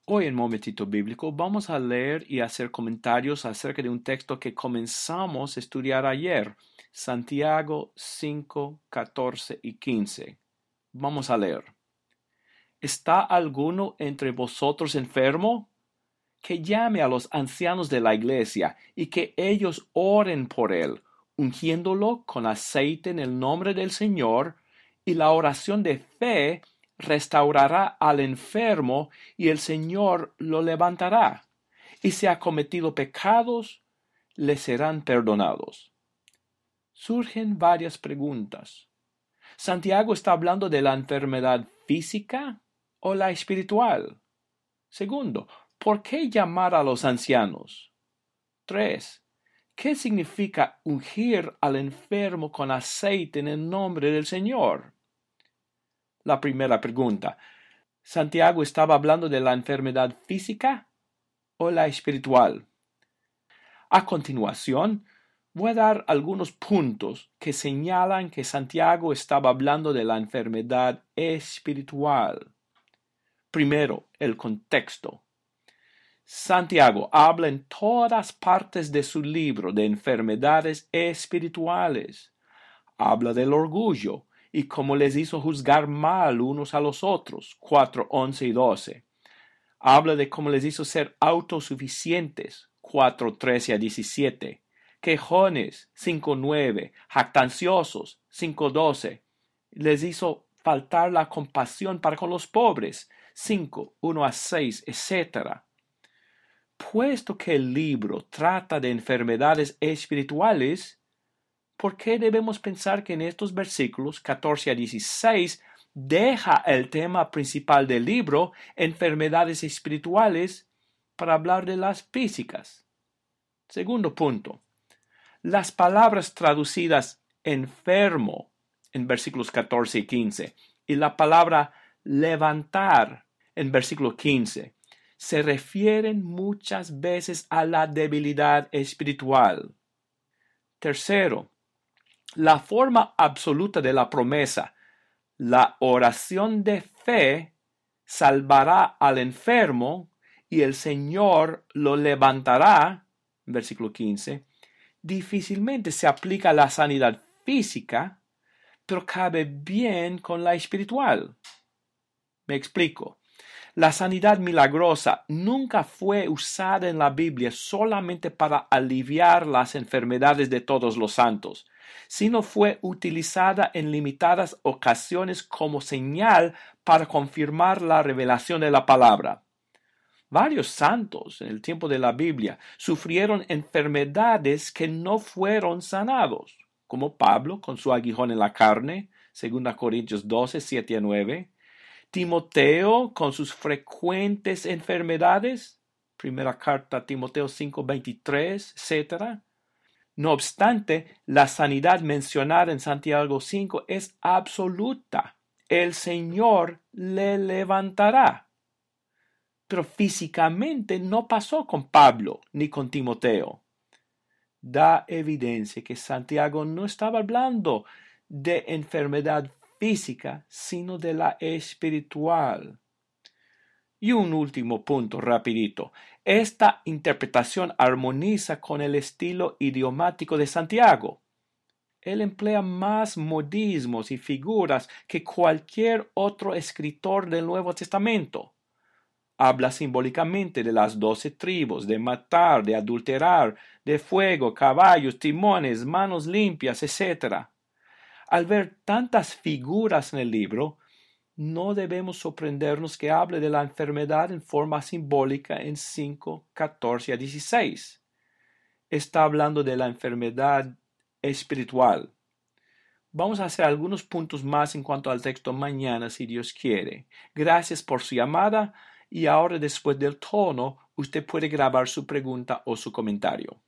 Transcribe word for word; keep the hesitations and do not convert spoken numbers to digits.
Hoy en Momentito Bíblico vamos a leer y hacer comentarios acerca de un texto que comenzamos a estudiar ayer, Santiago cinco, catorce y quince. Vamos a leer. ¿Está alguno entre vosotros enfermo? Que llame a los ancianos de la iglesia y que ellos oren por él, ungiéndolo con aceite en el nombre del Señor, y la oración de fe restaurará al enfermo y el Señor lo levantará. Y si ha cometido pecados, le serán perdonados. Surgen varias preguntas. ¿Santiago está hablando de la enfermedad física o la espiritual? Segundo, ¿por qué llamar a los ancianos? Tres, ¿qué significa ungir al enfermo con aceite en el nombre del Señor? La primera pregunta, ¿Santiago estaba hablando de la enfermedad física o la espiritual? A continuación, voy a dar algunos puntos que señalan que Santiago estaba hablando de la enfermedad espiritual. Primero, el contexto. Santiago habla en todas partes de su libro de enfermedades espirituales. Habla del orgullo y cómo les hizo juzgar mal unos a los otros, cuatro, once y doce. Habla de cómo les hizo ser autosuficientes, cuatro, trece a diecisiete. Quejones, cinco, nueve. Jactanciosos, cinco, doce. Les hizo faltar la compasión para con los pobres, cinco, uno a seis, etcétera. Puesto que el libro trata de enfermedades espirituales, ¿por qué debemos pensar que en estos versículos catorce a dieciséis deja el tema principal del libro, enfermedades espirituales, para hablar de las físicas? Segundo punto, las palabras traducidas enfermo en versículos catorce y quince y la palabra levantar en versículo quince se refieren muchas veces a la debilidad espiritual. Tercero, la forma absoluta de la promesa, la oración de fe, salvará al enfermo y el Señor lo levantará, versículo quince, difícilmente se aplica a la sanidad física, pero cabe bien con la espiritual. Me explico. La sanidad milagrosa nunca fue usada en la Biblia solamente para aliviar las enfermedades de todos los santos, sino fue utilizada en limitadas ocasiones como señal para confirmar la revelación de la palabra. Varios santos en el tiempo de la Biblia sufrieron enfermedades que no fueron sanados, como Pablo con su aguijón en la carne, segunda Corintios doce, siete a nueve, Timoteo con sus frecuentes enfermedades, primera carta a Timoteo cinco, veintitrés, etcétera. No obstante, la sanidad mencionada en Santiago cinco es absoluta. El Señor le levantará. Pero físicamente no pasó con Pablo ni con Timoteo. Da evidencia que Santiago no estaba hablando de enfermedad física, sino de la espiritual. Y un último punto rapidito. Esta interpretación armoniza con el estilo idiomático de Santiago. Él emplea más modismos y figuras que cualquier otro escritor del Nuevo Testamento. Habla simbólicamente de las doce tribus, de matar, de adulterar, de fuego, caballos, timones, manos limpias, etcétera. Al ver tantas figuras en el libro, no debemos sorprendernos que hable de la enfermedad en forma simbólica en cinco, catorce a dieciséis. Está hablando de la enfermedad espiritual. Vamos a hacer algunos puntos más en cuanto al texto mañana, si Dios quiere. Gracias por su llamada y ahora, después del tono, usted puede grabar su pregunta o su comentario.